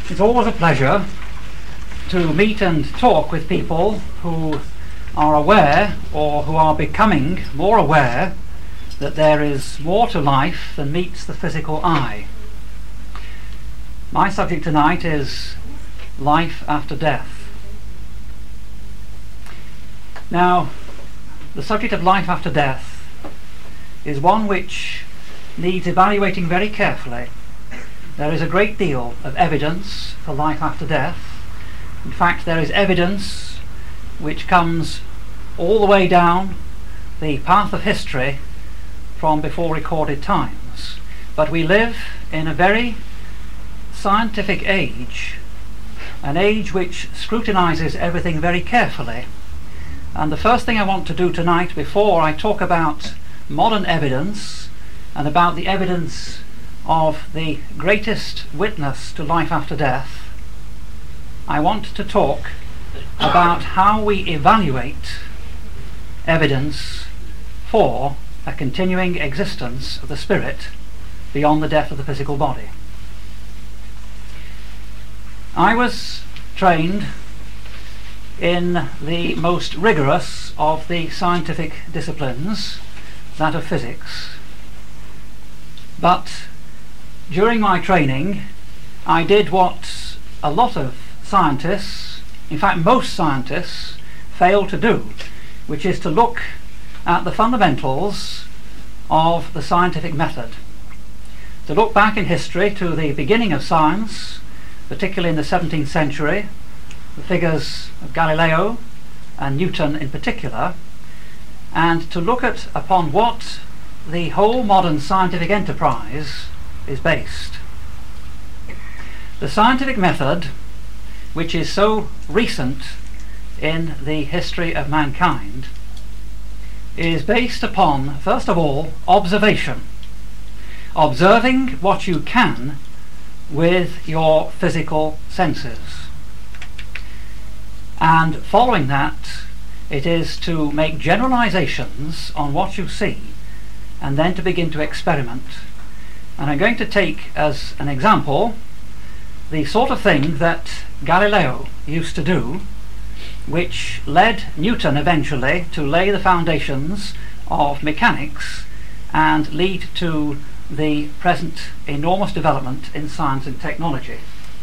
It's always a pleasure to meet and talk with people who are aware, or who are becoming more aware, that there is more to life than meets the physical eye. My subject tonight is life after death. Now, the subject of life after death is one which needs evaluating very carefully. There is a great deal of evidence for life after death. In fact, there is evidence which comes all the way down the path of history from before recorded times. But we live in a very scientific age, an age which scrutinizes everything very carefully. And the first thing I want to do tonight, before I talk about modern evidence and about the evidence of the greatest witness to life after death, I want to talk about how we evaluate evidence for a continuing existence of the spirit beyond the death of the physical body. I was trained in the most rigorous of the scientific disciplines, that of physics, but during my training I did what a lot of scientists, in fact most scientists, fail to do, which is to look at the fundamentals of the scientific method, to look back in history to the beginning of science, particularly in the 17th century, the figures of Galileo and Newton in particular, and to look upon what the whole modern scientific enterprise is based. The scientific method, which is so recent in the history of mankind, is based upon, first of all, observation. Observing what you can with your physical senses. And following that, it is to make generalizations on what you see and then to begin to experiment. And I'm going to take as an example the sort of thing that Galileo used to do, which led Newton eventually to lay the foundations of mechanics and lead to the present enormous development in science and technology.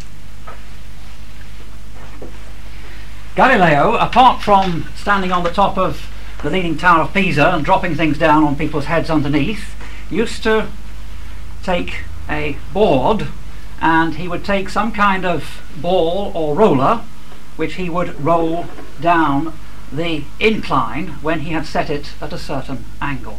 Galileo, apart from standing on the top of the Leaning Tower of Pisa and dropping things down on people's heads underneath, used to take a board, and he would take some kind of ball or roller which he would roll down the incline when he had set it at a certain angle.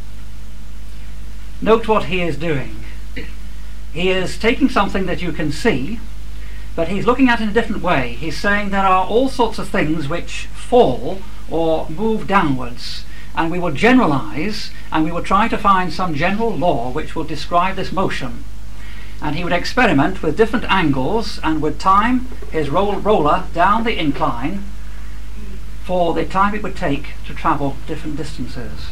Note what he is doing. He is taking something that you can see, but he's looking at it in a different way. He's saying there are all sorts of things which fall or move downwards, and we will generalize and we will try to find some general law which will describe this motion. And he would experiment with different angles and would time his roller down the incline for the time it would take to travel different distances.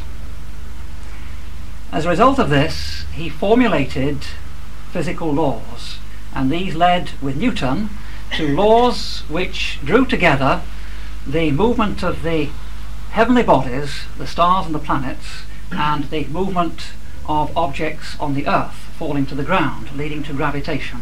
As a result of this, he formulated physical laws, and these led with Newton to laws which drew together the movement of the heavenly bodies, the stars and the planets, and the movement of objects on the earth falling to the ground, leading to gravitation.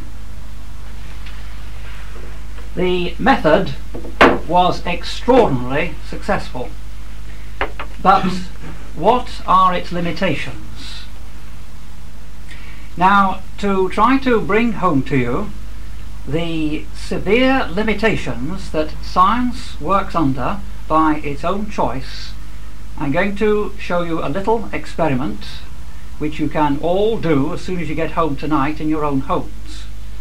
The method was extraordinarily successful, but what are its limitations? Now, to try to bring home to you the severe limitations that science works under by its own choice, I'm going to show you a little experiment which you can all do as soon as you get home tonight in your own homes.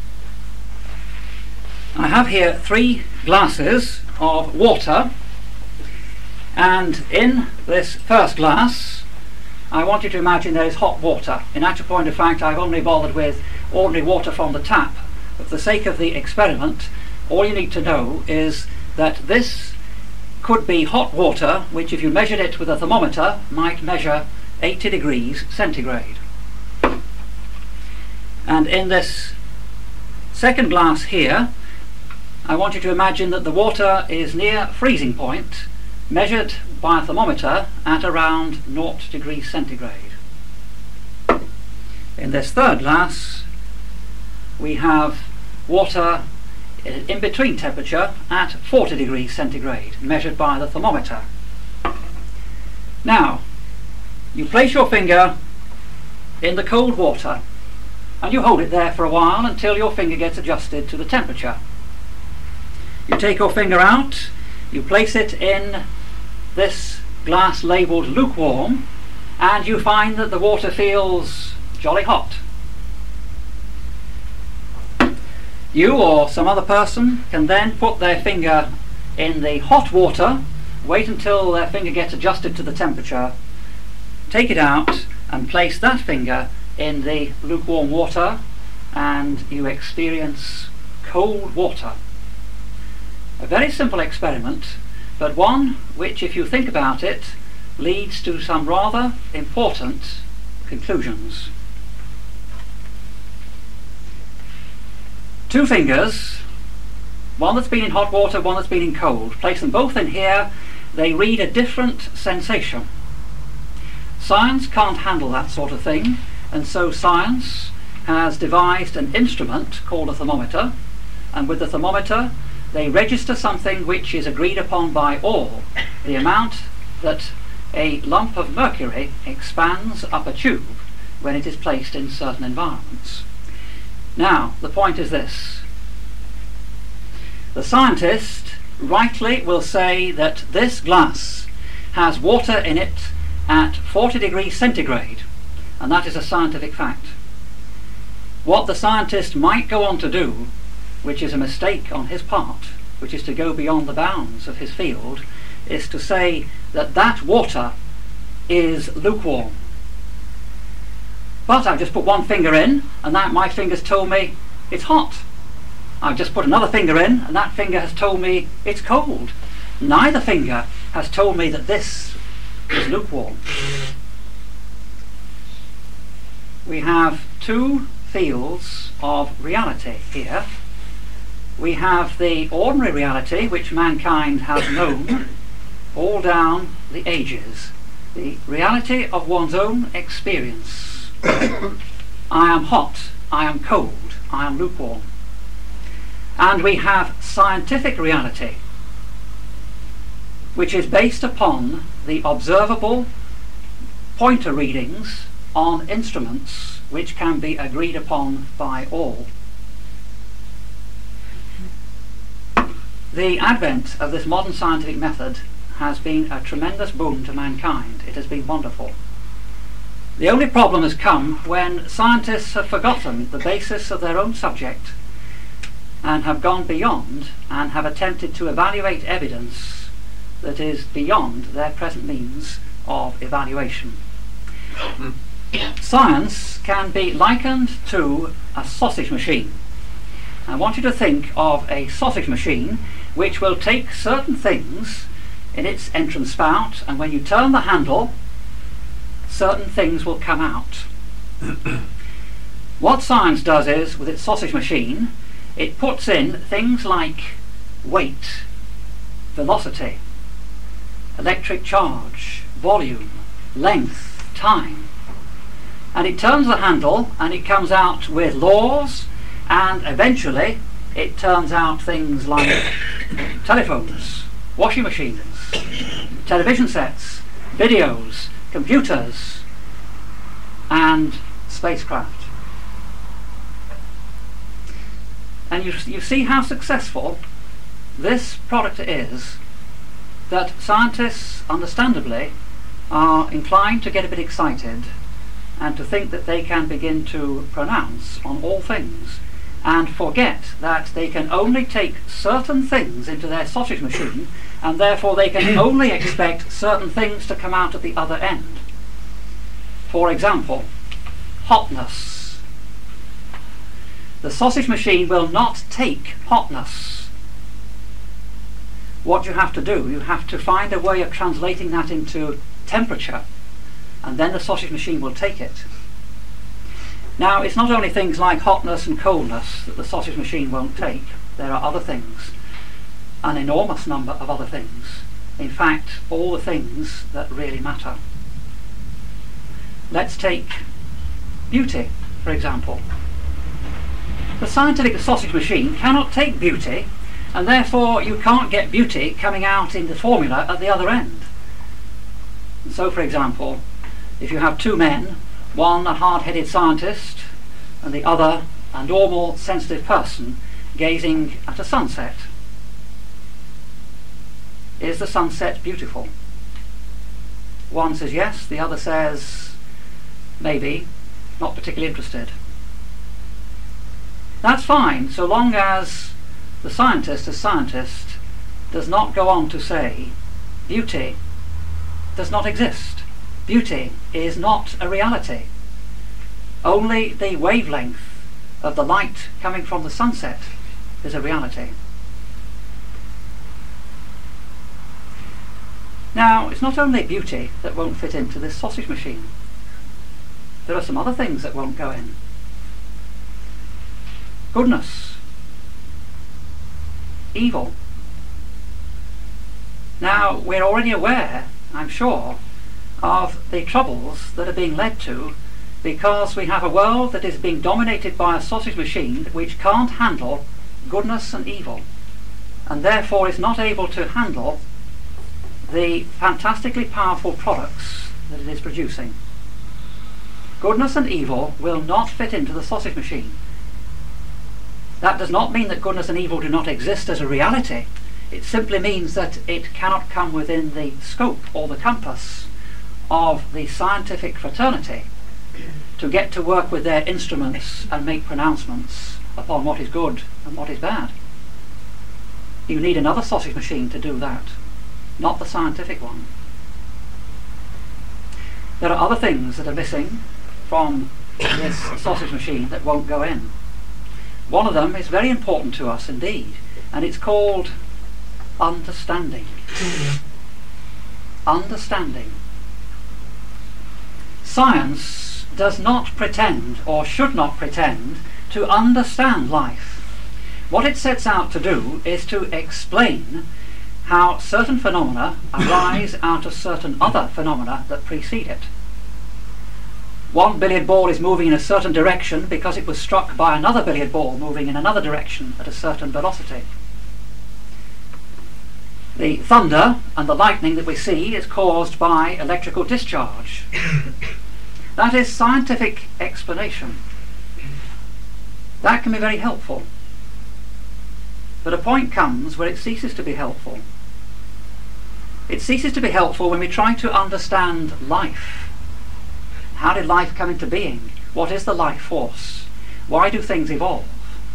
I have here 3 glasses of water, and in this first glass I want you to imagine there is hot water. In actual point of fact, I've only bothered with ordinary water from the tap, but for the sake of the experiment, all you need to know is that this could be hot water which, if you measured it with a thermometer, might measure 80 degrees centigrade. And in this second glass here, I want you to imagine that the water is near freezing point, measured by a thermometer at around 0 degrees centigrade. In this third glass, we have water in between temperature at 40 degrees centigrade, measured by the thermometer. Now, you place your finger in the cold water and you hold it there for a while until your finger gets adjusted to the temperature. You take your finger out, you place it in this glass labelled lukewarm, and you find that the water feels jolly hot. You or some other person can then put their finger in the hot water, wait until their finger gets adjusted to the temperature, take it out and place that finger in the lukewarm water, and you experience cold water. A very simple experiment, but one which, if you think about it, leads to some rather important conclusions. Two fingers, one that's been in hot water, one that's been in cold. Place them both in here, they read a different sensation. Science can't handle that sort of thing, and so science has devised an instrument called a thermometer, and with the thermometer they register something which is agreed upon by all, the amount that a lump of mercury expands up a tube when it is placed in certain environments. Now, the point is this. The scientist rightly will say that this glass has water in it at 40 degrees centigrade, and that is a scientific fact. What the scientist might go on to do, which is a mistake on his part, which is to go beyond the bounds of his field, is to say that that water is lukewarm. But I've just put one finger in, and that my finger's told me it's hot. I've just put another finger in, and that finger has told me it's cold. Neither finger has told me that this is lukewarm. We have two fields of reality here. We have the ordinary reality which mankind has known all down the ages, the reality of one's own experience. I am hot, I am cold, I am lukewarm. And we have scientific reality, which is based upon the observable pointer readings on instruments which can be agreed upon by all. The advent of this modern scientific method has been a tremendous boon to mankind. It has been wonderful. The only problem has come when scientists have forgotten the basis of their own subject and have gone beyond and have attempted to evaluate evidence that is beyond their present means of evaluation. Science can be likened to a sausage machine. I want you to think of a sausage machine which will take certain things in its entrance spout, and when you turn the handle, certain things will come out. What science does is, with its sausage machine, it puts in things like weight, velocity, electric charge, volume, length, time, and it turns the handle and it comes out with laws, and eventually it turns out things like telephones, washing machines, television sets, videos, computers, and spacecraft. And you see how successful this product is, that scientists, understandably, are inclined to get a bit excited and to think that they can begin to pronounce on all things, and forget that they can only take certain things into their sausage machine, and therefore they can only expect certain things to come out at the other end. For example, hotness. The sausage machine will not take hotness. What you have to do, you have to find a way of translating that into temperature, and then the sausage machine will take it. Now, it's not only things like hotness and coldness that the sausage machine won't take. There are other things, an enormous number of other things. In fact, all the things that really matter. Let's take beauty, for example. The scientific sausage machine cannot take beauty, and therefore you can't get beauty coming out in the formula at the other end. And so, for example, if you have two men, one a hard-headed scientist and the other a normal, sensitive person gazing at a sunset, is the sunset beautiful? One says yes, the other says maybe, not particularly interested. That's fine, so long as the scientist, as scientist, does not go on to say beauty does not exist. Beauty is not a reality. Only the wavelength of the light coming from the sunset is a reality. Now, it's not only beauty that won't fit into this sausage machine. There are some other things that won't go in. Goodness. Evil. Now, we're already aware, I'm sure, of the troubles that are being led to because we have a world that is being dominated by a sausage machine which can't handle goodness and evil, and therefore is not able to handle the fantastically powerful products that it is producing. Goodness and evil will not fit into the sausage machine. That does not mean that goodness and evil do not exist as a reality. It simply means that it cannot come within the scope or the compass of the scientific fraternity to get to work with their instruments and make pronouncements upon what is good and what is bad. You need another sausage machine to do that, not the scientific one. There are other things that are missing from this sausage machine that won't go in. One of them is very important to us indeed, and it's called understanding. Understanding. Science does not pretend, or should not pretend, to understand life. What it sets out to do is to explain how certain phenomena arise out of certain other phenomena that precede it. One billiard ball is moving in a certain direction because it was struck by another billiard ball moving in another direction at a certain velocity. The thunder and the lightning that we see is caused by electrical discharge. That is scientific explanation. That can be very helpful. But a point comes where it ceases to be helpful. It ceases to be helpful when we try to understand life. How did life come into being? What is the life force? Why do things evolve?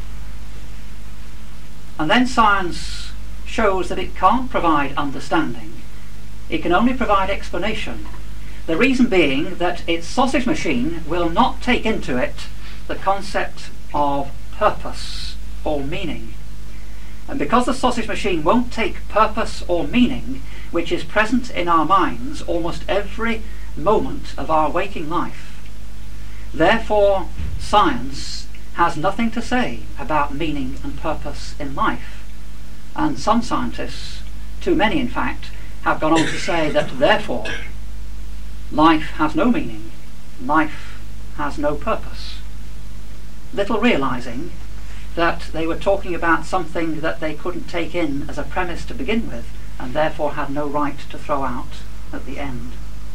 And then science shows that it can't provide understanding. It can only provide explanation. The reason being that its sausage machine will not take into it the concept of purpose or meaning. And because the sausage machine won't take purpose or meaning, which is present in our minds almost every moment of our waking life, therefore science has nothing to say about meaning and purpose in life. And some scientists, too many in fact, have gone on to say that therefore life has no meaning, life has no purpose, little realizing that they were talking about something that they couldn't take in as a premise to begin with, and therefore had no right to throw out at the end.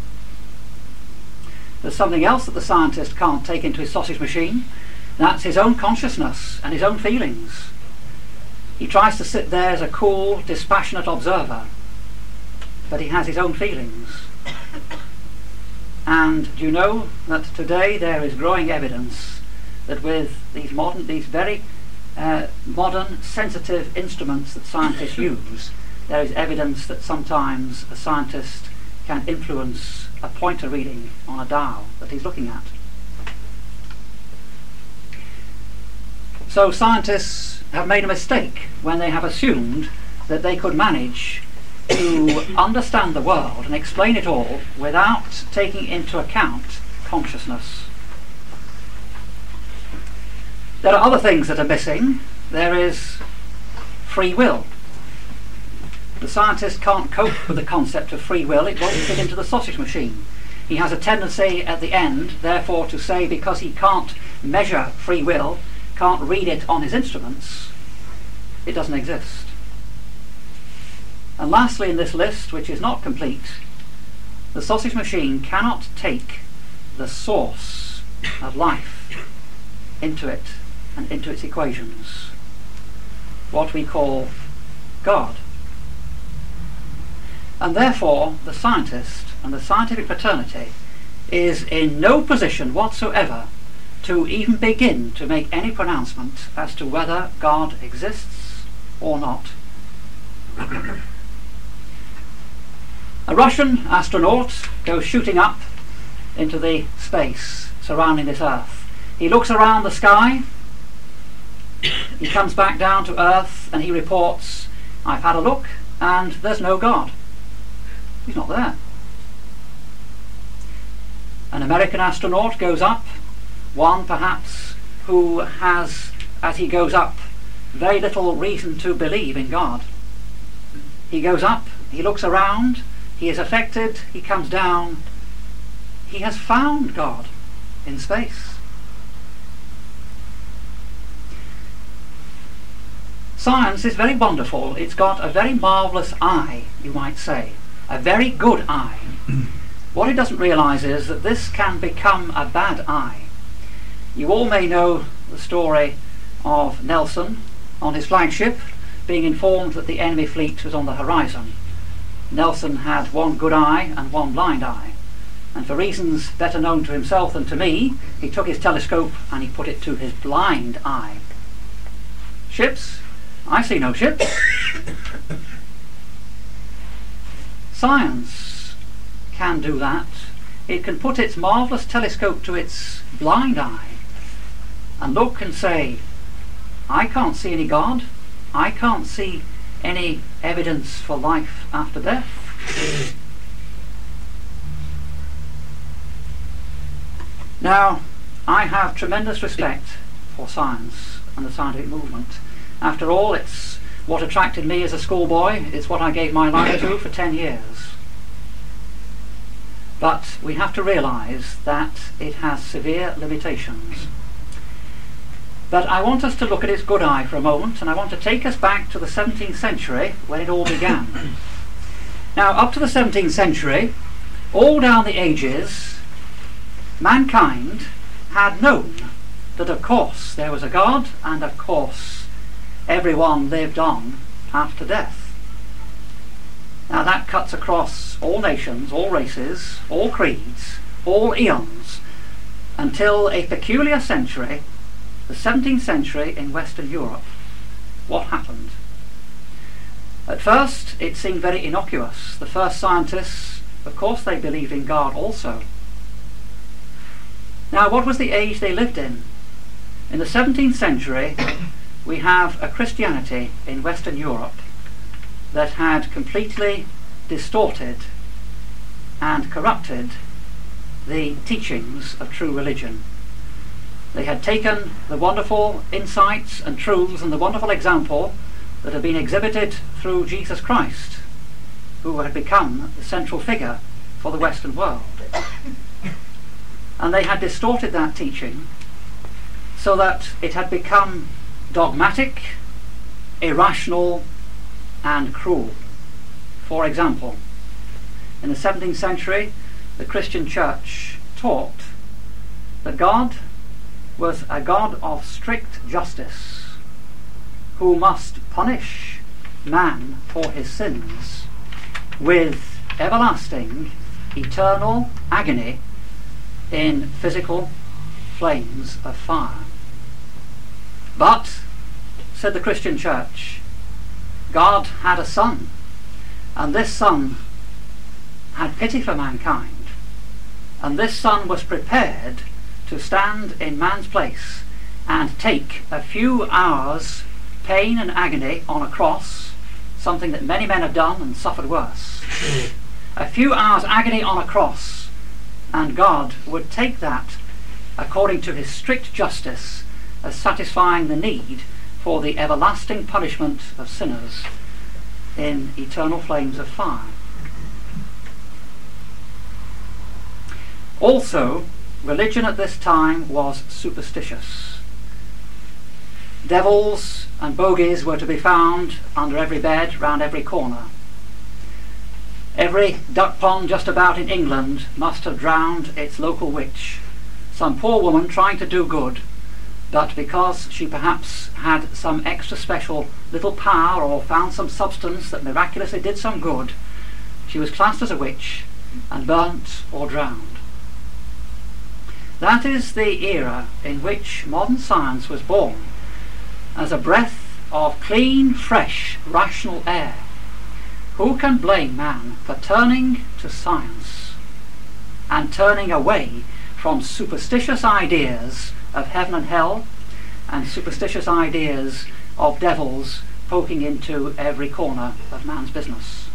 There's something else that the scientist can't take into his sausage machine. That's his own consciousness and his own feelings. He tries to sit there as a cool, dispassionate observer, but he has his own feelings. And do you know that today there is growing evidence that with these very modern, sensitive instruments that scientists use, there is evidence that sometimes a scientist can influence a pointer reading on a dial that he's looking at. So scientists have made a mistake when they have assumed that they could manage to understand the world and explain it all without taking into account consciousness. There are other things that are missing. There is free will. The scientist can't cope with the concept of free will. It won't fit into the sausage machine. He has a tendency at the end, therefore, to say because he can't measure free will, can't read it on his instruments, it doesn't exist. And lastly in this list, which is not complete, the sausage machine cannot take the source of life into it and into its equations, what we call God. And therefore the scientist and the scientific fraternity is in no position whatsoever to even begin to make any pronouncement as to whether God exists or not. A Russian astronaut goes shooting up into the space surrounding this Earth. He looks around the sky, he comes back down to Earth and he reports, I've had a look and there's no God. He's not there. An American astronaut goes up, one perhaps who has, as he goes up, very little reason to believe in God. He goes up, he looks around, he is affected, he comes down. He has found God in space. Science is very wonderful. It's got a very marvellous eye, you might say. A very good eye. What it doesn't realise is that this can become a bad eye. You all may know the story of Nelson on his flagship being informed that the enemy fleet was on the horizon. Nelson had one good eye and one blind eye, and for reasons better known to himself than to me, he took his telescope and he put it to his blind eye. Ships? I see no ships. Science can do that. It can put its marvellous telescope to its blind eye and look and say, I can't see any God. I can't see any evidence for life after death. Now, I have tremendous respect for science and the scientific movement. After all, it's what attracted me as a schoolboy. It's what I gave my life to for 10 years. But we have to realise that it has severe limitations. But I want us to look at its good eye for a moment, and I want to take us back to the 17th century when it all began. Now, up to the 17th century, all down the ages, mankind had known that of course there was a God, and of course everyone lived on after death. Now that cuts across all nations, all races, all creeds, all eons, until a peculiar century, the 17th century in Western Europe. What happened? At first it seemed very innocuous. The first scientists, of course they believed in God also. Now what was the age they lived in? In the 17th century we have a Christianity in Western Europe that had completely distorted and corrupted the teachings of true religion. They had taken the wonderful insights and truths and the wonderful example that had been exhibited through Jesus Christ, who had become the central figure for the Western world. And they had distorted that teaching so that it had become dogmatic, irrational, and cruel. For example, in the 17th century, the Christian Church taught that God was a God of strict justice, who must punish man for his sins with everlasting, eternal agony in physical flames of fire. But, said the Christian Church, God had a son, and this son had pity for mankind, and this son was prepared to stand in man's place and take a few hours pain and agony on a cross, something that many men have done and suffered worse. A few hours agony on a cross, and God would take that according to his strict justice as satisfying the need for the everlasting punishment of sinners in eternal flames of fire. Also, religion at this time was superstitious. Devils and bogies were to be found under every bed, round every corner. Every duck pond just about in England must have drowned its local witch, some poor woman trying to do good, but because she perhaps had some extra special little power or found some substance that miraculously did some good, she was classed as a witch and burnt or drowned. That is the era in which modern science was born, as a breath of clean, fresh, rational air. Who can blame man for turning to science and turning away from superstitious ideas of heaven and hell and superstitious ideas of devils poking into every corner of man's business?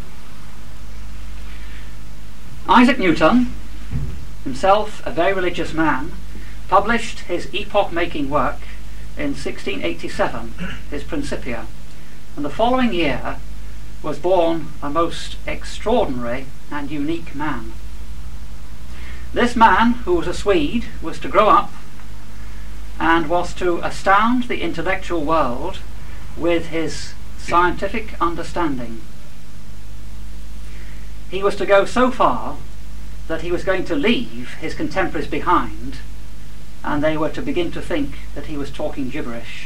Isaac Newton, himself a very religious man, published his epoch-making work in 1687, his Principia, and the following year was born a most extraordinary and unique man. This man, who was a Swede, was to grow up and was to astound the intellectual world with his scientific understanding. He was to go so far that he was going to leave his contemporaries behind, and they were to begin to think that he was talking gibberish.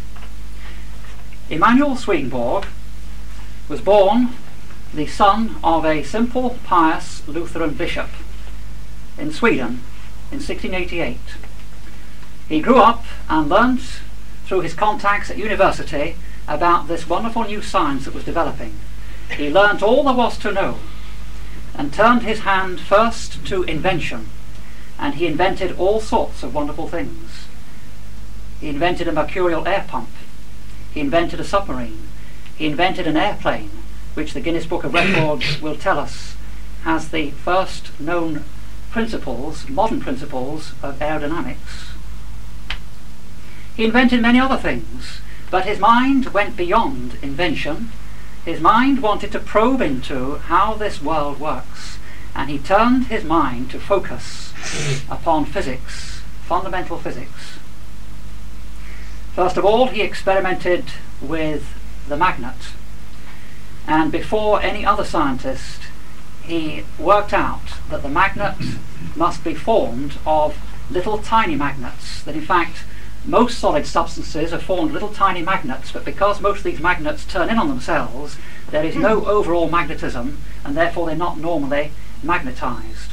Emanuel Swedenborg was born the son of a simple, pious Lutheran bishop in Sweden in 1688. He grew up and learnt through his contacts at university about this wonderful new science that was developing. He learnt all there was to know and turned his hand first to invention, and he invented all sorts of wonderful things. He invented a mercurial air pump. He invented a submarine. He invented an airplane, which the Guinness Book of Records will tell us has the first known principles, modern principles of aerodynamics. He invented many other things, but his mind went beyond invention. His mind wanted to probe into how this world works, and he turned his mind to focus upon physics, fundamental physics. First of all, he experimented with the magnet, and before any other scientist, he worked out that the magnet must be formed of little tiny magnets, that in fact most solid substances are formed of little tiny magnets, but because most of these magnets turn in on themselves, there is no overall magnetism, and therefore they're not normally magnetized.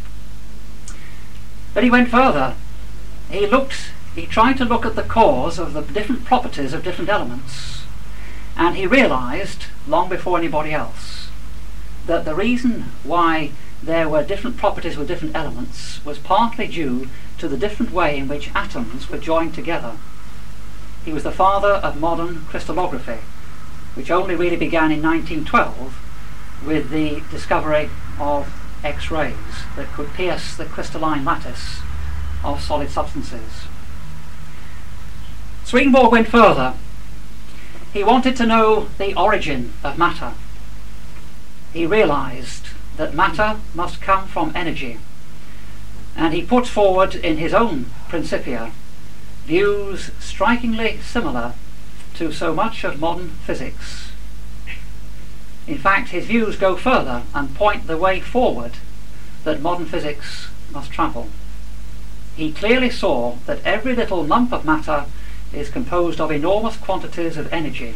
But he went further. He tried to look at the cause of the different properties of different elements, and he realized, long before anybody else, that the reason why there were different properties with different elements was partly due to the different way in which atoms were joined together. He was the father of modern crystallography, which only really began in 1912 with the discovery of X-rays that could pierce the crystalline lattice of solid substances. Swedenborg went further. He wanted to know the origin of matter. He realized that matter must come from energy, and he put forward in his own Principia views strikingly similar to so much of modern physics. In fact, his views go further and point the way forward that modern physics must travel. He clearly saw that every little lump of matter is composed of enormous quantities of energy.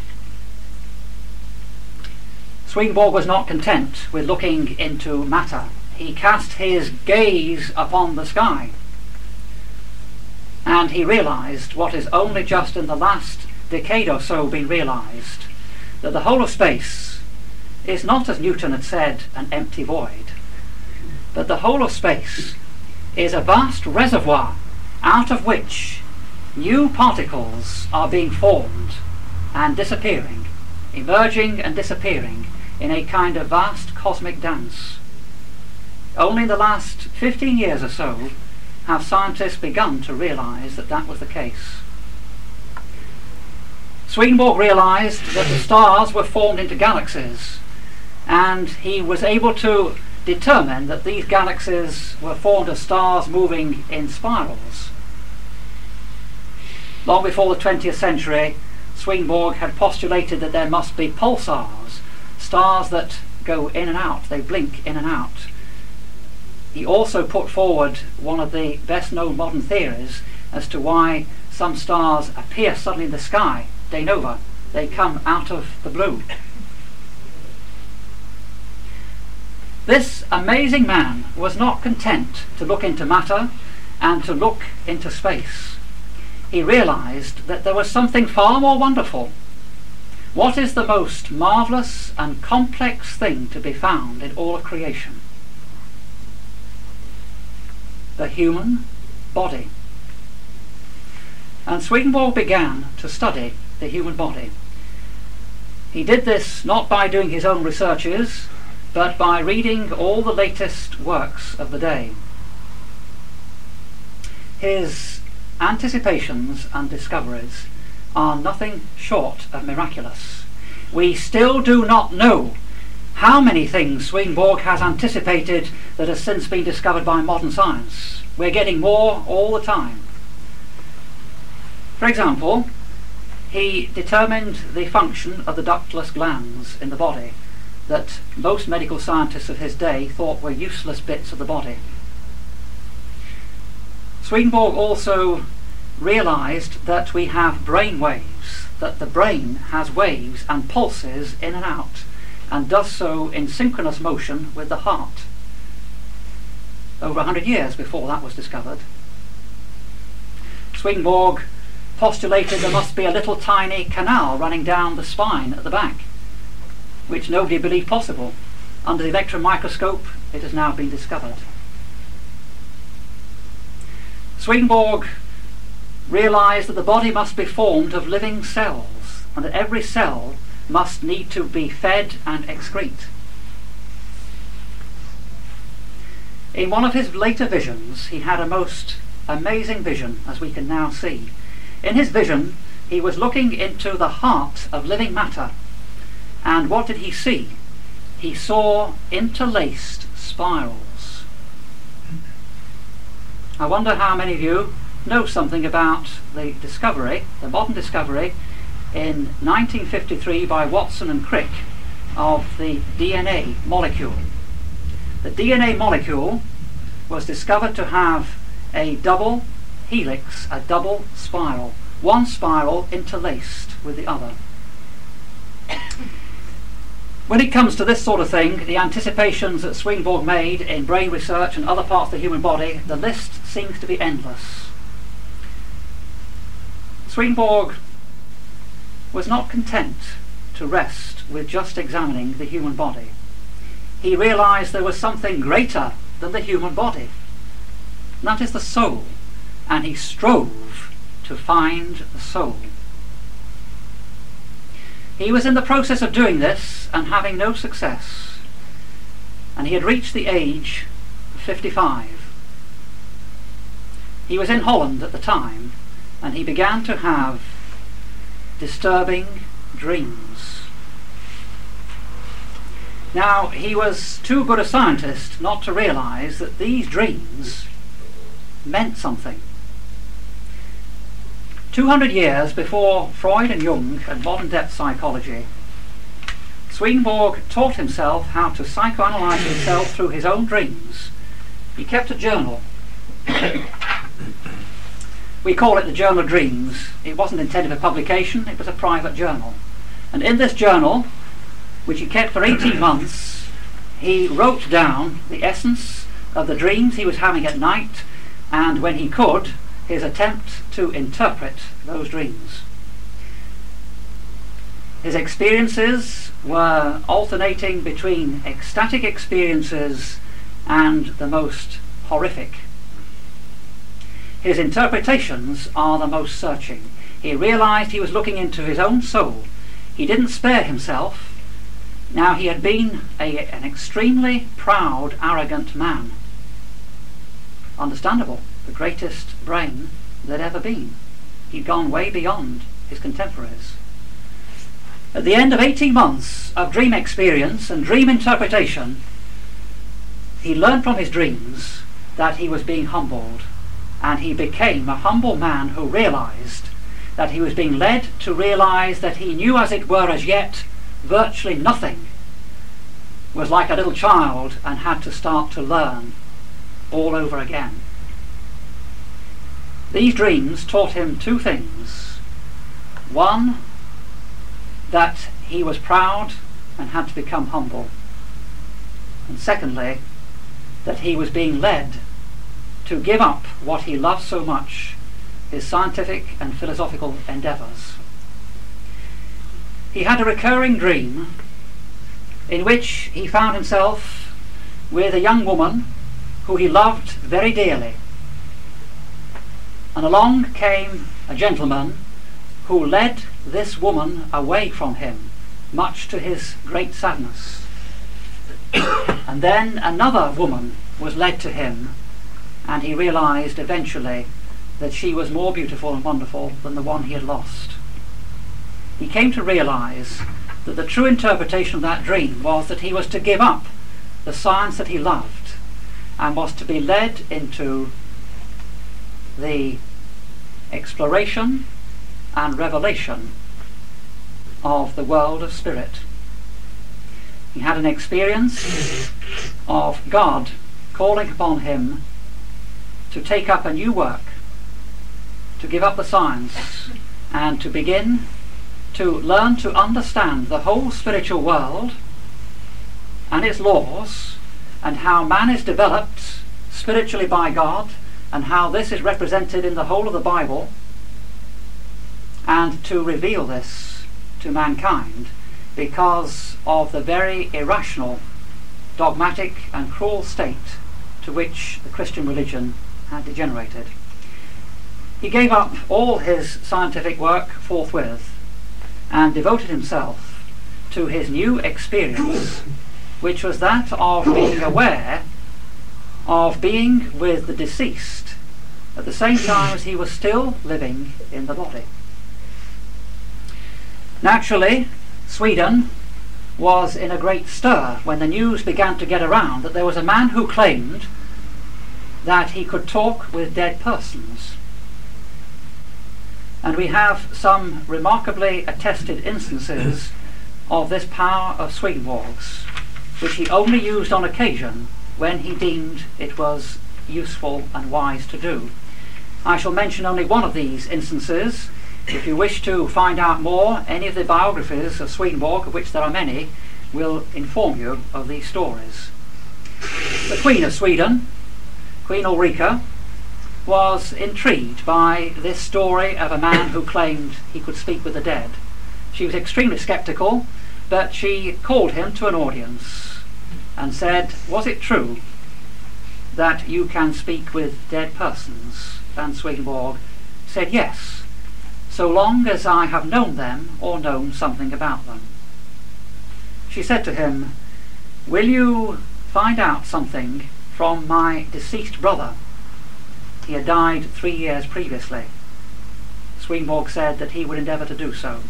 Swedenborg was not content with looking into matter. He cast his gaze upon the sky, and he realized what is only just in the last decade or so been realized, that the whole of space is not, as Newton had said, an empty void, but the whole of space is a vast reservoir out of which new particles are being formed and disappearing, emerging and disappearing in a kind of vast cosmic dance. Only in the last 15 years or so have scientists begun to realise that that was the case. Swedenborg realised that the stars were formed into galaxies, and he was able to determine that these galaxies were formed of stars moving in spirals. Long before the 20th century, Swedenborg had postulated that there must be pulsars, stars that go in and out, they blink in and out. He also put forward one of the best known modern theories as to why some stars appear suddenly in the sky, de novo, they come out of the blue. This amazing man was not content to look into matter and to look into space. He realised that there was something far more wonderful. What is the most marvellous and complex thing to be found in all of creation? The human body. And Swedenborg began to study the human body. He did this not by doing his own researches, but by reading all the latest works of the day. His anticipations and discoveries are nothing short of miraculous. We still do not know how many things Swedenborg has anticipated that has since been discovered by modern science. We're getting more all the time. For example, he determined the function of the ductless glands in the body that most medical scientists of his day thought were useless bits of the body. Swedenborg also realised that we have brain waves, that the brain has waves and pulses in and out, and does so in synchronous motion with the heart. Over 100 years before that was discovered. Swedenborg postulated there must be a little tiny canal running down the spine at the back, which nobody believed possible. Under the electron microscope, it has now been discovered. Swedenborg realised that the body must be formed of living cells, and that every cell must need to be fed and excrete. In one of his later visions, he had a most amazing vision, as we can now see. In his vision, he was looking into the heart of living matter, and what did he see? He saw interlaced spirals. I wonder how many of you know something about the discovery, the modern discovery, in 1953 by Watson and Crick of the DNA molecule. The DNA molecule was discovered to have a double helix, a double spiral, one spiral interlaced with the other. When it comes to this sort of thing, the anticipations that Swedenborg made in brain research and other parts of the human body, the list seems to be endless. Swedenborg was not content to rest with just examining the human body. He realised there was something greater than the human body, and that is the soul, and he strove to find the soul. He was in the process of doing this and having no success, and he had reached the age of 55. He was in Holland at the time, and he began to have disturbing dreams. Now, he was too good a scientist not to realise that these dreams meant something. 200 years before Freud and Jung and modern depth psychology, Swedenborg taught himself how to psychoanalyze himself through his own dreams. He kept a journal. We call it the Journal of Dreams. It wasn't intended for publication, it was a private journal. And in this journal, which he kept for 18 months, he wrote down the essence of the dreams he was having at night, and when he could, his attempt to interpret those dreams. His experiences were alternating between ecstatic experiences and the most horrific. His interpretations are the most searching. He realised he was looking into his own soul. He didn't spare himself. Now, he had been an extremely proud, arrogant man. Understandable. the greatest brain there'd ever been. He'd gone way beyond his contemporaries. At the end of 18 months of dream experience and dream interpretation, he learned from his dreams that he was being humbled, and he became a humble man who realized that he was being led to realize that he knew, as it were, as yet virtually nothing, was like a little child and had to start to learn all over again. These dreams taught him two things. One, that he was proud and had to become humble. And secondly, that he was being led to give up what he loved so much, his scientific and philosophical endeavours. He had a recurring dream in which he found himself with a young woman who he loved very dearly. And along came a gentleman who led this woman away from him, much to his great sadness. And then another woman was led to him, and he realized eventually that she was more beautiful and wonderful than the one he had lost. He came to realize that the true interpretation of that dream was that he was to give up the science that he loved and was to be led into the exploration and revelation of the world of spirit. He had an experience of God calling upon him to take up a new work, to give up the science, and to begin to learn to understand the whole spiritual world and its laws, and how man is developed spiritually by God, and how this is represented in the whole of the Bible, and to reveal this to mankind because of the very irrational, dogmatic and cruel state to which the Christian religion had degenerated. He gave up all his scientific work forthwith and devoted himself to his new experience, which was that of being aware of being with the deceased at the same time as he was still living in the body. Naturally, Sweden was in a great stir when the news began to get around that there was a man who claimed that he could talk with dead persons. And we have some remarkably attested instances of this power of Swedenborg's, which he only used on occasion when he deemed it was useful and wise to do. I shall mention only one of these instances. If you wish to find out more, any of the biographies of Swedenborg, of which there are many, will inform you of these stories. The Queen of Sweden, Queen Ulrika, was intrigued by this story of a man who claimed he could speak with the dead. She was extremely sceptical, but she called him to an audience and said, "Was it true that you can speak with dead persons?" And Swedenborg said, "Yes, so long as I have known them or known something about them." She said to him, "Will you find out something from my deceased brother?" He had died 3 years previously. Swedenborg said that he would endeavour to do so.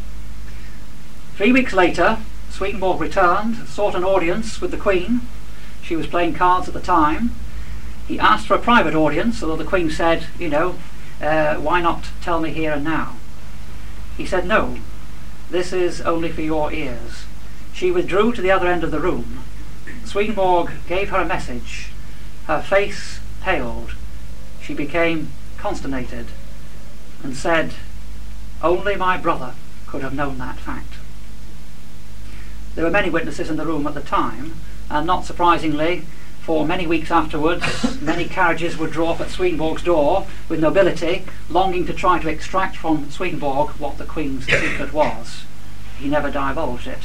3 weeks later, Swedenborg returned, sought an audience with the Queen. She was playing cards at the time. He asked for a private audience, although the Queen said, why not tell me here and now? He said, "No, this is only for your ears." She withdrew to the other end of the room. Swedenborg gave her a message. Her face paled. She became consternated and said, "Only my brother could have known that fact." There were many witnesses in the room at the time, and not surprisingly, for many weeks afterwards, many carriages would draw up at Swedenborg's door with nobility, longing to try to extract from Swedenborg what the Queen's secret was. He never divulged it.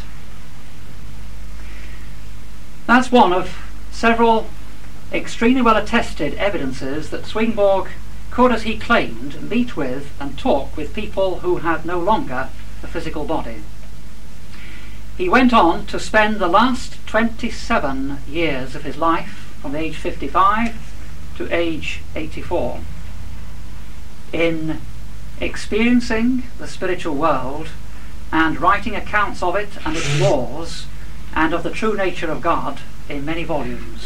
That's one of several extremely well attested evidences that Swedenborg could, as he claimed, meet with and talk with people who had no longer a physical body. He went on to spend the last 27 years of his life, from age 55 to age 84 in experiencing the spiritual world and writing accounts of it and its laws and of the true nature of God in many volumes.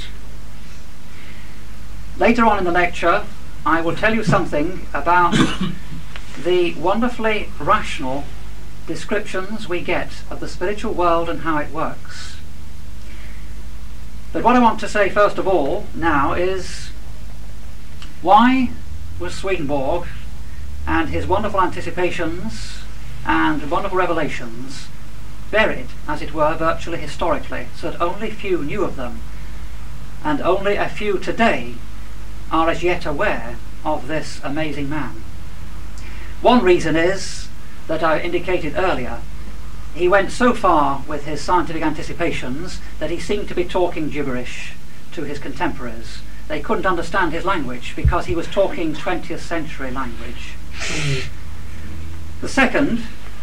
Later on in the lecture, I will tell you something about the wonderfully rational descriptions we get of the spiritual world and how it works. But what I want to say first of all now is, why was Swedenborg and his wonderful anticipations and wonderful revelations buried, as it were, virtually historically, so that only few knew of them, and only a few today are as yet aware of this amazing man? One reason is that I indicated earlier. He went so far with his scientific anticipations that he seemed to be talking gibberish to his contemporaries. They couldn't understand his language because he was talking 20th century language. The second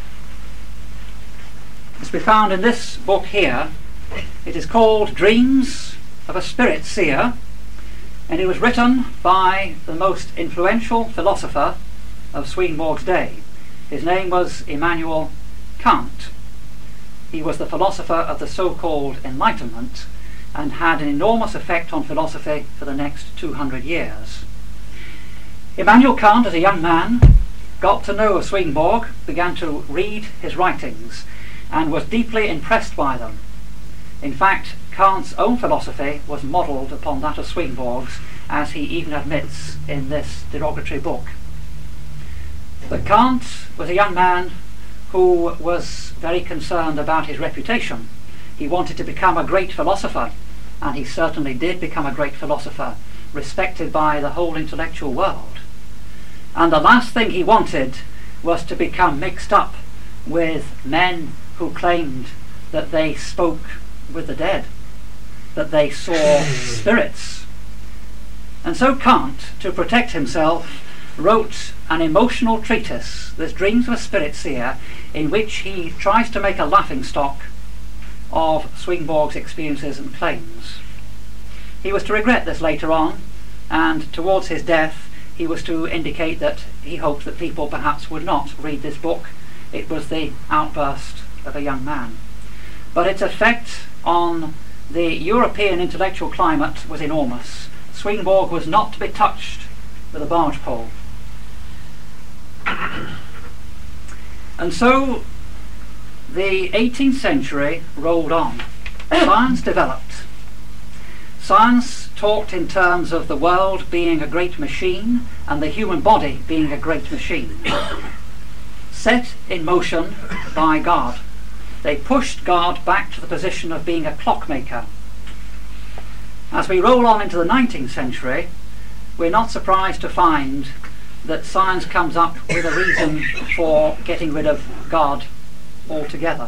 is to be found in this book here. It is called Dreams of a Spirit Seer, and it was written by the most influential philosopher of Swedenborg's day. His name was Immanuel Kant. He was the philosopher of the so-called Enlightenment and had an enormous effect on philosophy for the next 200 years. Immanuel Kant, as a young man, got to know Swedenborg, began to read his writings, and was deeply impressed by them. In fact, Kant's own philosophy was modelled upon that of Swedenborg's, as he even admits in this derogatory book. But Kant was a young man who was very concerned about his reputation. He wanted to become a great philosopher, and he certainly did become a great philosopher, respected by the whole intellectual world. And the last thing he wanted was to become mixed up with men who claimed that they spoke with the dead, that they saw spirits. And so Kant, to protect himself, wrote an emotional treatise, this Dreams of a Spirit Seer, in which he tries to make a laughingstock of Swedenborg's experiences and claims. He was to regret this later on, and towards his death he was to indicate that he hoped that people perhaps would not read this book. It was the outburst of a young man. But its effect on the European intellectual climate was enormous. Swedenborg was not to be touched with a barge pole. And so the 18th century rolled on. Science developed. Science talked in terms of the world being a great machine and the human body being a great machine, set in motion by God. They pushed God back to the position of being a clockmaker. As we roll on into the 19th century, we're not surprised to find that science comes up with a reason for getting rid of God altogether.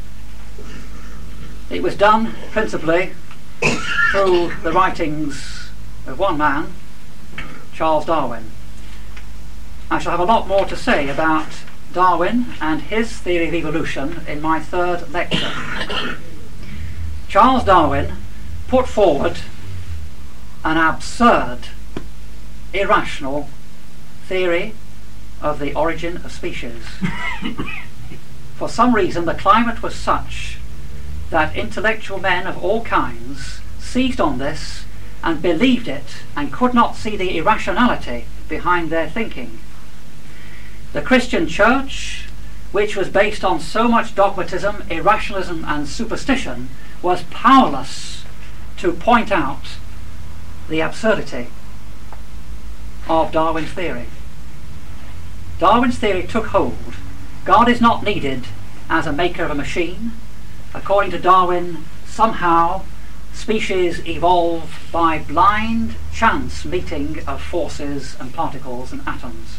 It was done principally through the writings of one man, Charles Darwin. I shall have a lot more to say about Darwin and his theory of evolution in my third lecture. Charles Darwin put forward an absurd, irrational theory of the origin of species. For some reason the climate was such that intellectual men of all kinds seized on this and believed it and could not see the irrationality behind their thinking. The Christian Church, which was based on so much dogmatism, irrationalism and superstition, was powerless to point out the absurdity of Darwin's theory. Darwin's theory took hold. God is not needed as a maker of a machine. According to Darwin, somehow species evolve by blind chance meeting of forces and particles and atoms.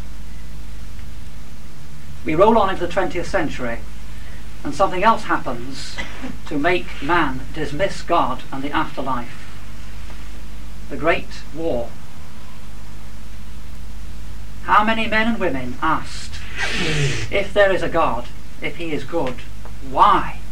We roll on into the 20th century, and something else happens to make man dismiss God and the afterlife. The Great War. How many men and women asked, if there is a God, if he is good, why?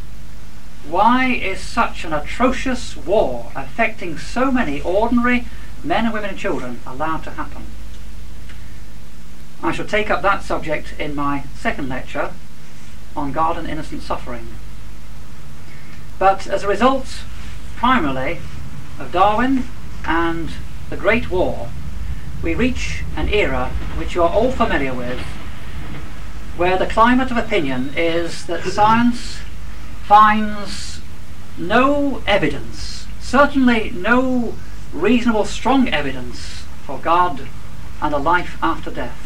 Why is such an atrocious war affecting so many ordinary men and women and children, allowed to happen? I shall take up that subject in my second lecture on God and innocent suffering. But as a result, primarily, of Darwin and the Great War, we reach an era which you are all familiar with, where the climate of opinion is that science finds no evidence, certainly no reasonable strong evidence for God and a life after death.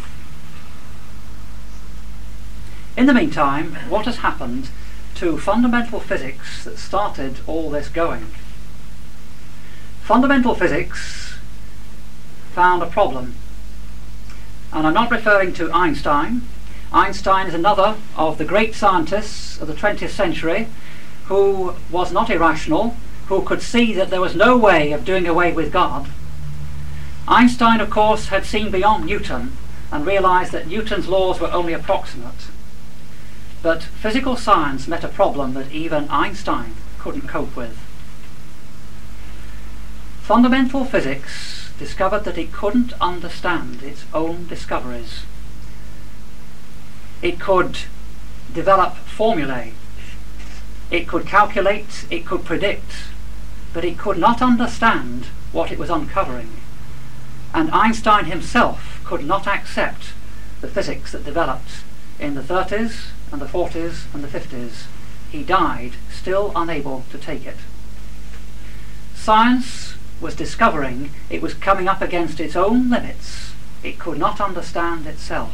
In the meantime, what has happened to fundamental physics that started all this going? Fundamental physics found a problem. And I'm not referring to Einstein. Einstein is another of the great scientists of the 20th century who was not irrational, who could see that there was no way of doing away with God. Einstein, of course, had seen beyond Newton and realized that Newton's laws were only approximate. But physical science met a problem that even Einstein couldn't cope with. Fundamental physics discovered that it couldn't understand its own discoveries. It could develop formulae, it could calculate, it could predict, but it could not understand what it was uncovering. And Einstein himself could not accept the physics that developed in the 30s and the 40s and the 50s. He died still unable to take it. Science was discovering it was coming up against its own limits. It could not understand itself.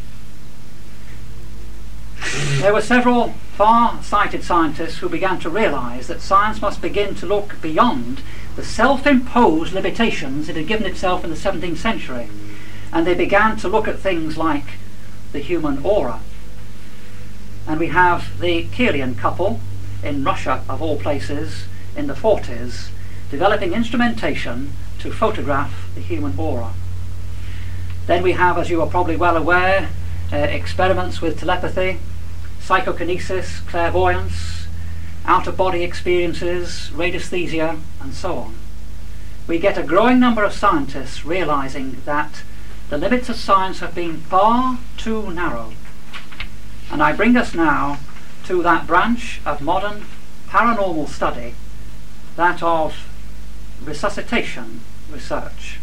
There were several far-sighted scientists who began to realize that science must begin to look beyond the self-imposed limitations it had given itself in the 17th century. And they began to look at things like the human aura. And we have the Kirlian couple in Russia, of all places, in the 40s, developing instrumentation to photograph the human aura. Then we have, as you are probably well aware, experiments with telepathy, psychokinesis, clairvoyance, out-of-body experiences, radiesthesia, and so on. We get a growing number of scientists realizing that the limits of science have been far too narrow. And I bring us now to that branch of modern paranormal study, that of resuscitation research.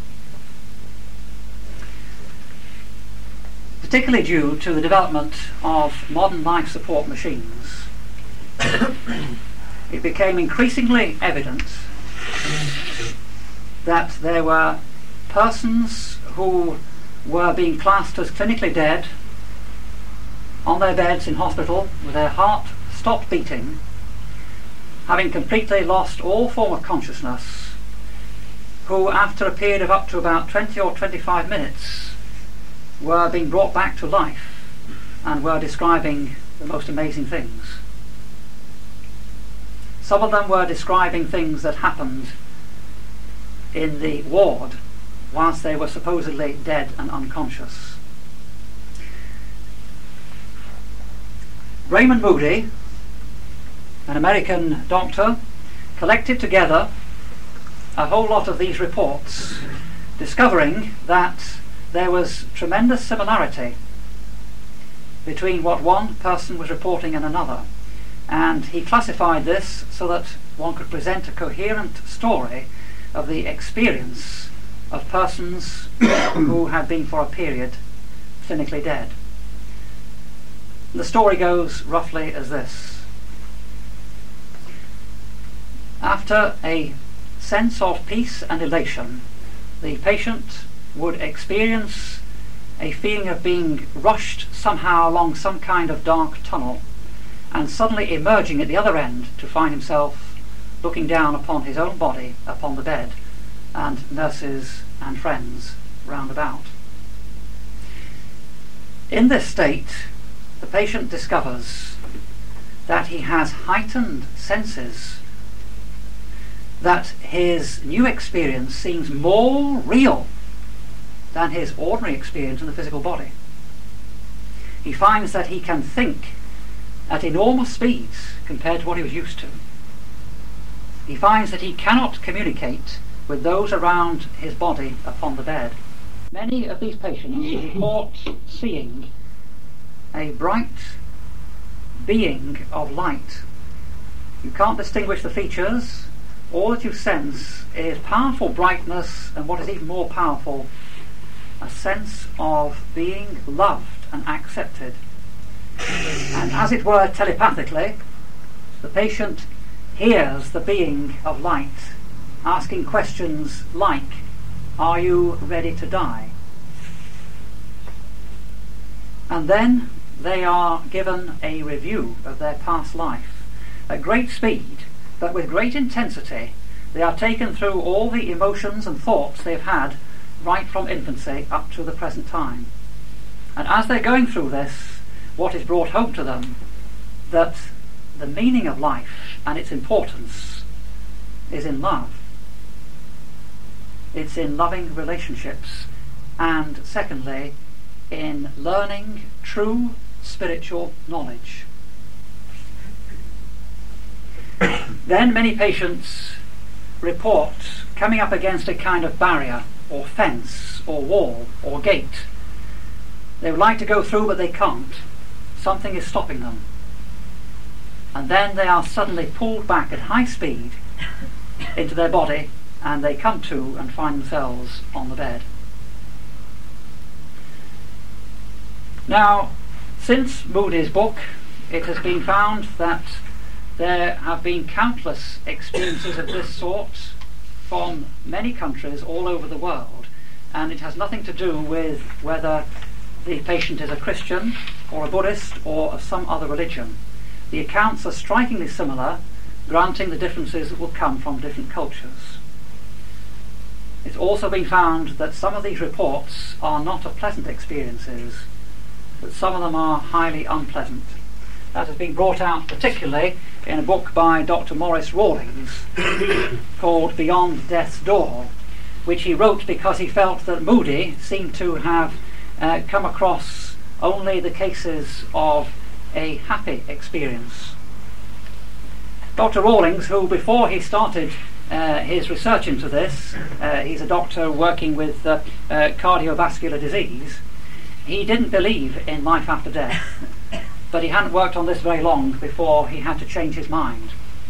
Particularly due to the development of modern life support machines, it became increasingly evident that there were persons who were being classed as clinically dead on their beds in hospital with their heart stopped beating, having completely lost all form of consciousness, who after a period of up to about 20 or 25 minutes were being brought back to life and were describing the most amazing things. Some of them were describing things that happened in the ward whilst they were supposedly dead and unconscious. Raymond Moody, an American doctor, collected together a whole lot of these reports, discovering that there was tremendous similarity between what one person was reporting and another, and he classified this so that one could present a coherent story of the experience of persons who had been for a period clinically dead. The story goes roughly as this. After a sense of peace and elation, the patient would experience a feeling of being rushed somehow along some kind of dark tunnel, and suddenly emerging at the other end to find himself looking down upon his own body upon the bed, and nurses and friends round about. In this state, the patient discovers that he has heightened senses, that his new experience seems more real than his ordinary experience in the physical body. He finds that he can think at enormous speeds compared to what he was used to. He finds that he cannot communicate with those around his body upon the bed. Many of these patients report seeing a bright being of light. You can't distinguish the features. All that you sense is powerful brightness, and what is even more powerful, a sense of being loved and accepted. And as it were telepathically, the patient hears the being of light asking questions like, "Are you ready to die?" And then they are given a review of their past life at great speed, but with great intensity. They are taken through all the emotions and thoughts they've had right from infancy up to the present time. And as they're going through this, what is brought home to them, that the meaning of life and its importance is in love. It's in loving relationships, and secondly, in learning true spiritual knowledge. Then many patients report coming up against a kind of barrier or fence or wall or gate. They would like to go through, but they can't. Something is stopping them. And then they are suddenly pulled back at high speed into their body, and they come to and find themselves on the bed. Now, since Moody's book, it has been found that there have been countless experiences of this sort from many countries all over the world, and it has nothing to do with whether the patient is a Christian or a Buddhist or of some other religion. The accounts are strikingly similar, granting the differences that will come from different cultures. It's also been found that some of these reports are not of pleasant experiences, but some of them are highly unpleasant. That has been brought out particularly in a book by Dr. Maurice Rawlings called Beyond Death's Door, which he wrote because he felt that Moody seemed to have come across only the cases of a happy experience. Dr. Rawlings, who before he started his research into this, he's a doctor working with cardiovascular disease, he didn't believe in life after death, but he hadn't worked on this very long before he had to change his mind.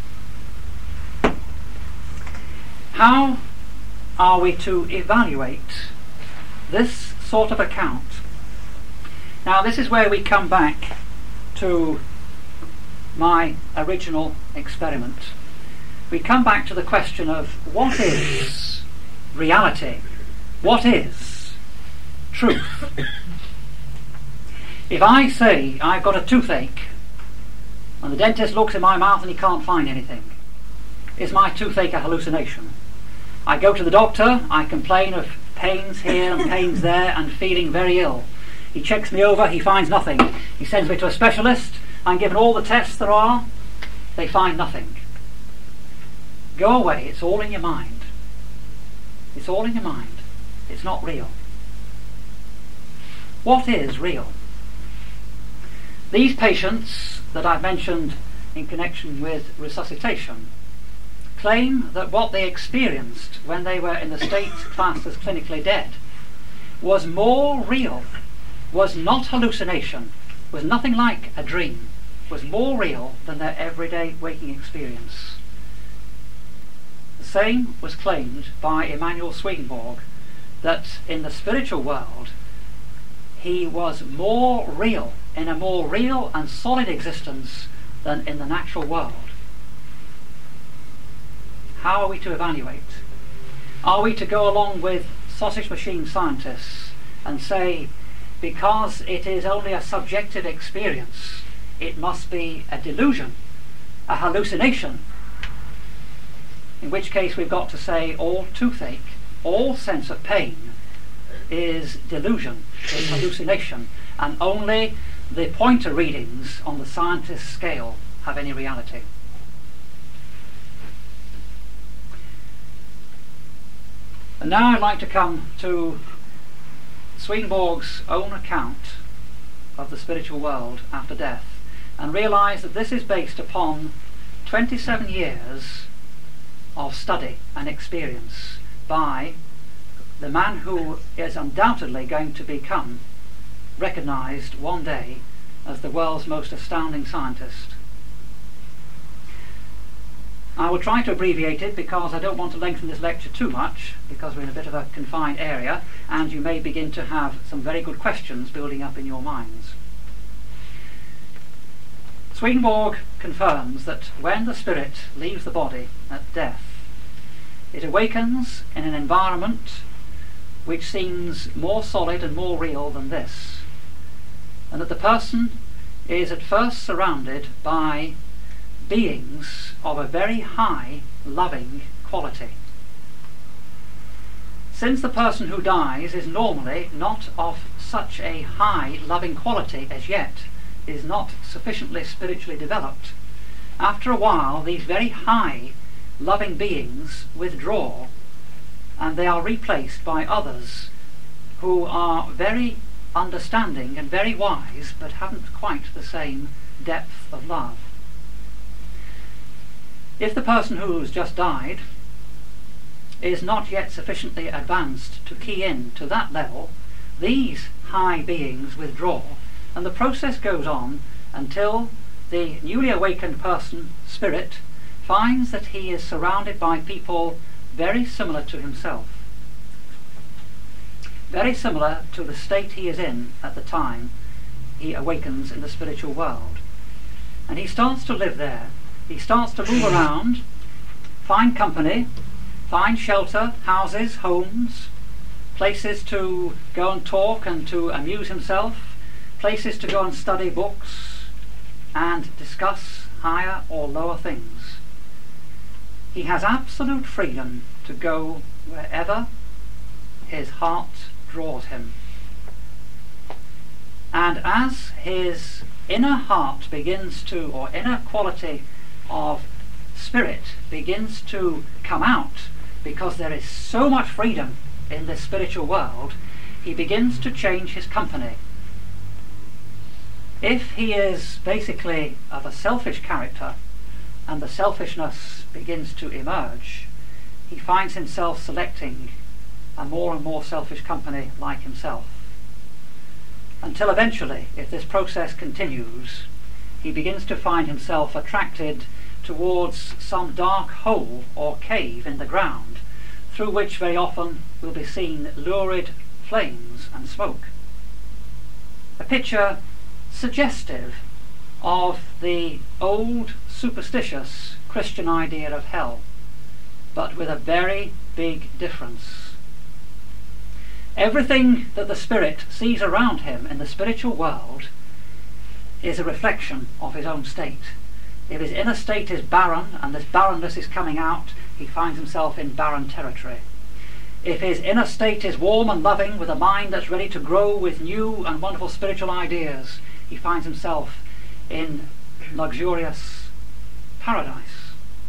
How are we to evaluate this sort of account? Now, this is where we come back to my original experiment. We come back to the question of what is reality? What is truth? If I say I've got a toothache and the dentist looks in my mouth and he can't find anything, is my toothache a hallucination? I go to the doctor, I complain of pains here and pains there and feeling very ill. He checks me over, he finds nothing. He sends me to a specialist, I'm given all the tests there are, they find nothing. Go away, it's all in your mind. It's all in your mind. It's not real. What is real? These patients that I've mentioned in connection with resuscitation claim that what they experienced when they were in the state classed as clinically dead was more real, was not hallucination, was nothing like a dream, was more real than their everyday waking experience. The same was claimed by Emanuel Swedenborg, that in the spiritual world he was more real, in a more real and solid existence than in the natural world. How are we to evaluate? Are we to go along with sausage machine scientists and say, because it is only a subjective experience, it must be a delusion, a hallucination? In which case we've got to say all toothache, all sense of pain is delusion, is hallucination, and only the pointer readings on the scientist's scale have any reality. And now I'd like to come to Swedenborg's own account of the spiritual world after death, and realise that this is based upon 27 years of study and experience, by the man who is undoubtedly going to become recognized one day as the world's most astounding scientist. I will try to abbreviate it because I don't want to lengthen this lecture too much, because we're in a bit of a confined area and you may begin to have some very good questions building up in your minds. Swedenborg confirms that when the spirit leaves the body at death, it awakens in an environment which seems more solid and more real than this, and that the person is at first surrounded by beings of a very high loving quality. Since the person who dies is normally not of such a high loving quality as yet, is not sufficiently spiritually developed, after a while these very high loving beings withdraw and they are replaced by others who are very understanding and very wise but haven't quite the same depth of love. If the person who's just died is not yet sufficiently advanced to key in to that level, these high beings withdraw, and the process goes on until the newly awakened person, spirit, finds that he is surrounded by people very similar to himself, very similar to the state he is in at the time he awakens in the spiritual world. And he starts to live there. He starts to move around, find company, find shelter, houses, homes, places to go and talk and to amuse himself, places to go and study books and discuss higher or lower things. He has absolute freedom to go wherever his heart draws him. And as his inner heart begins to, or inner quality of spirit begins to come out, because there is so much freedom in this spiritual world, he begins to change his company. If he is basically of a selfish character and the selfishness begins to emerge, he finds himself selecting a more and more selfish company like himself, until eventually, if this process continues, he begins to find himself attracted towards some dark hole or cave in the ground, through which very often will be seen lurid flames and smoke. A picture suggestive of the old superstitious Christian idea of hell, but with a very big difference. Everything that the spirit sees around him in the spiritual world is a reflection of his own state. If his inner state is barren and this barrenness is coming out, he finds himself in barren territory. If his inner state is warm and loving, with a mind that's ready to grow with new and wonderful spiritual ideas, he finds himself in luxurious paradise.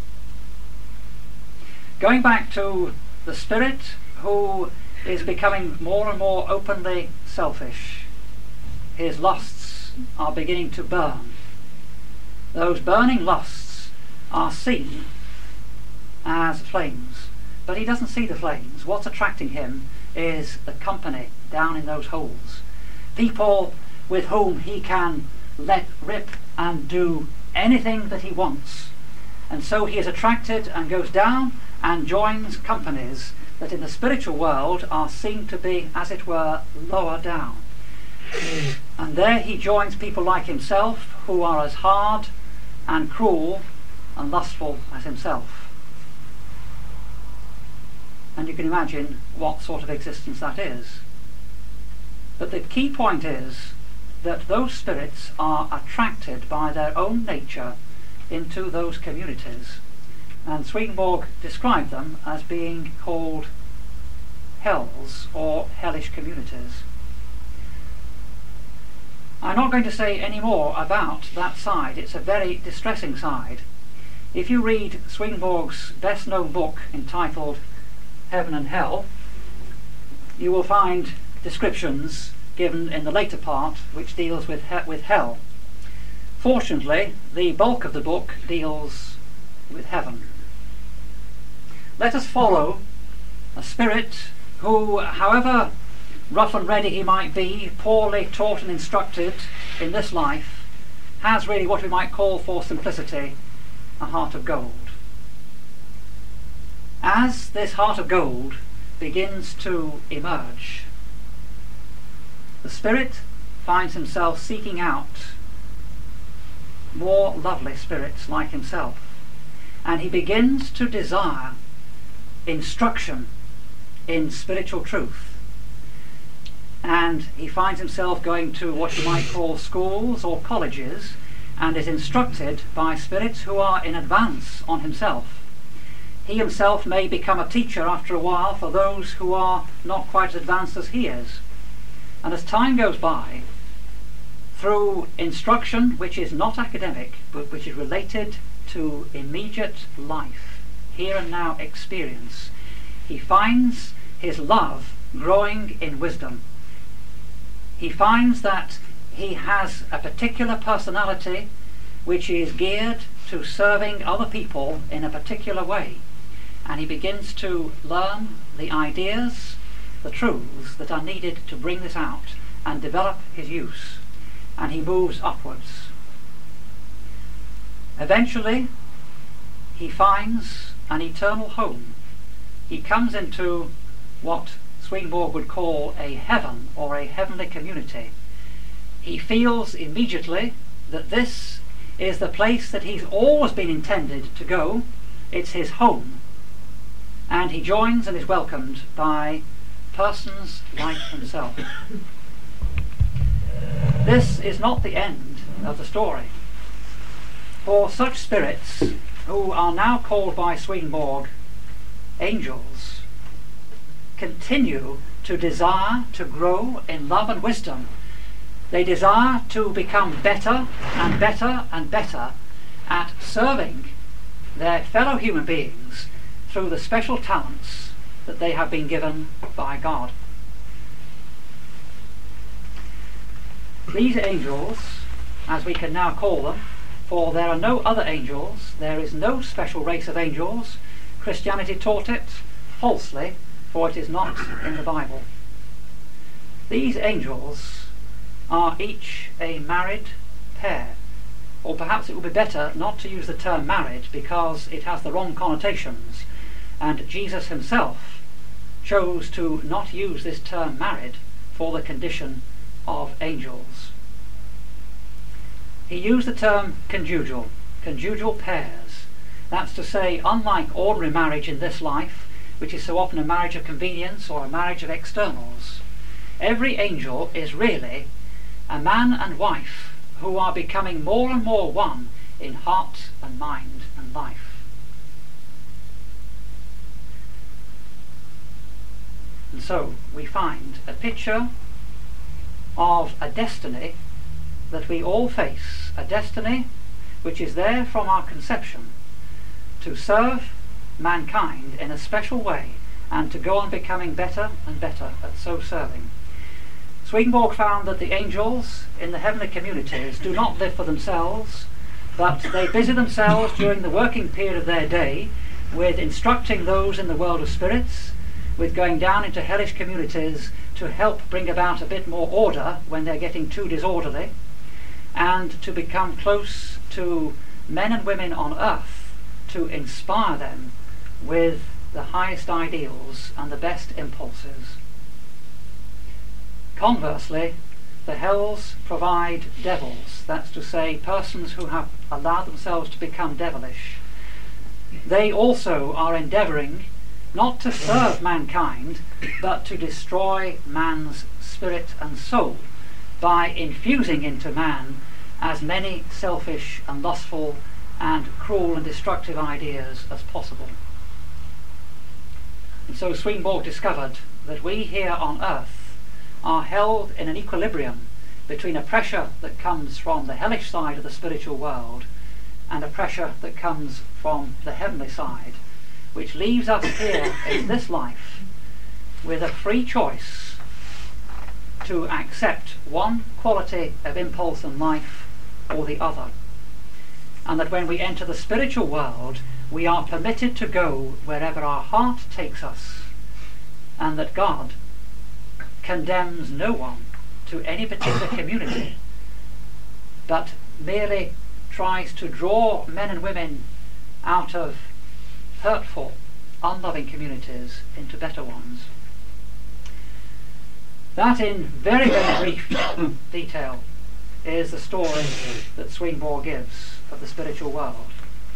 Going back to the spirit who is becoming more and more openly selfish, his lusts are beginning to burn. Those burning lusts are seen as flames, but he doesn't see the flames. What's attracting him is the company down in those holes. People with whom he can let rip and do anything that he wants. And so he is attracted and goes down and joins companies that in the spiritual world are seen to be, as it were, lower down. And there he joins people like himself, who are as hard and cruel and lustful as himself. And you can imagine what sort of existence that is. But the key point is that those spirits are attracted by their own nature into those communities. And Swedenborg described them as being called hells or hellish communities. I'm not going to say any more about that side. It's a very distressing side. If you read Swedenborg's best known book entitled Heaven and Hell, you will find descriptions given in the later part which deals with hell. Fortunately, the bulk of the book deals with heaven. Let us follow A spirit who, however rough and ready he might be, poorly taught and instructed in this life, has really what we might call, for simplicity, a heart of gold. As this heart of gold begins to emerge, the spirit finds himself seeking out more lovely spirits like himself, and he begins to desire instruction in spiritual truth. And he finds himself going to what you might call schools or colleges, and is instructed by spirits who are in advance on himself. He himself may become a teacher after a while for those who are not quite as advanced as he is. And as time goes by, through instruction which is not academic, but which is related to immediate life, here and now experience, he finds his love growing in wisdom. He finds that he has a particular personality which is geared to serving other people in a particular way, and he begins to learn the ideas, the truths that are needed to bring this out and develop his use, and he moves upwards. Eventually he finds an eternal home. He comes into what Swedenborg would call a heaven, or a heavenly community. He feels immediately that this is the place that he's always been intended to go. It's his home, and he joins and is welcomed by persons like himself. This is not the end of the story, for such spirits, who are now called by Swedenborg angels, continue to desire to grow in love and wisdom. They desire to become better and better and better at serving their fellow human beings through the special talents that they have been given by God. These angels, as we can now call them, for there are no other angels, there is no special race of angels. Christianity taught it falsely, for it is not in the Bible. These angels are each a married pair, or perhaps it would be better not to use the term married, because it has the wrong connotations, and Jesus himself chose to not use this term married for the condition of angels. He used the term conjugal pairs. That's to say, unlike ordinary marriage in this life, which is so often a marriage of convenience or a marriage of externals, every angel is really a man and wife who are becoming more and more one in heart and mind and life. And so we find a picture of a destiny that we all face, a destiny which is there from our conception to serve mankind in a special way and to go on becoming better and better at so serving. Swedenborg found that the angels in the heavenly communities do not live for themselves, but they busy themselves during the working period of their day with instructing those in the world of spirits, with going down into hellish communities to help bring about a bit more order when they're getting too disorderly, and to become close to men and women on earth to inspire them with the highest ideals and the best impulses. Conversely, the hells provide devils, that's to say, persons who have allowed themselves to become devilish. They also are endeavouring not to serve mankind, but to destroy man's spirit and soul by infusing into man as many selfish and lustful and cruel and destructive ideas as possible. And so Swedenborg discovered that we here on earth are held in an equilibrium between a pressure that comes from the hellish side of the spiritual world and a pressure that comes from the heavenly side, which leaves us here in this life with a free choice to accept one quality of impulse and life or the other. And that when we enter the spiritual world, we are permitted to go wherever our heart takes us, and that God condemns no one to any particular community, but merely tries to draw men and women out of hurtful, unloving communities into better ones. That, in very, very brief detail, is the story that Swedenborg gives of the spiritual world.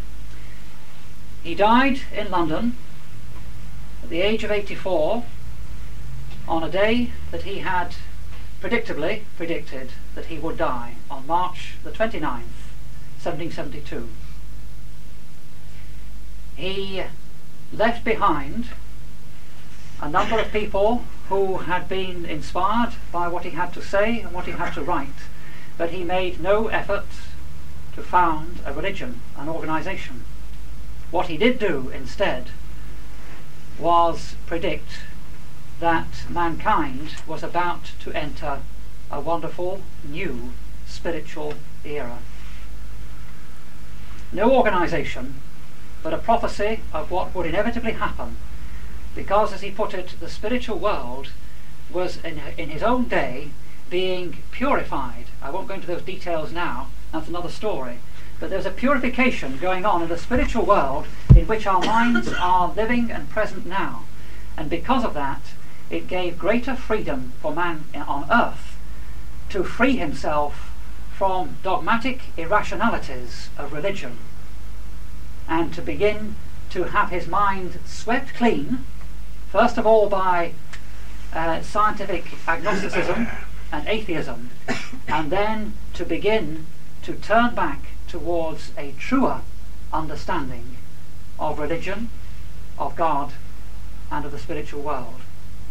He died in London at the age of 84 on a day that he had predictably predicted that he would die, on March the 29th, 1772. He left behind a number of people who had been inspired by what he had to say and what he had to write, but he made no effort to found a religion, an organization. What he did do instead was predict that mankind was about to enter a wonderful new spiritual era. No organization, but a prophecy of what would inevitably happen, because, as he put it, the spiritual world was in his own day being purified. I won't go into those details now, that's another story, but there's a purification going on in the spiritual world in which our minds are living and present now, and because of that it gave greater freedom for man on earth to free himself from dogmatic irrationalities of religion and to begin to have his mind swept clean, first of all by scientific agnosticism and atheism, and then to begin to turn back towards a truer understanding of religion, of God, and of the spiritual world.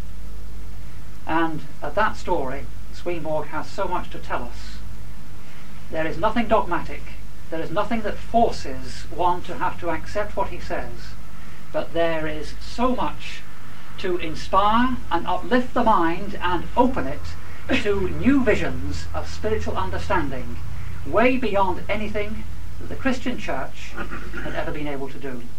And of that story, Swedenborg has so much to tell us. There is nothing dogmatic, there is nothing that forces one to have to accept what he says, but there is so much to inspire and uplift the mind and open it to new visions of spiritual understanding, way beyond anything that the Christian Church had ever been able to do.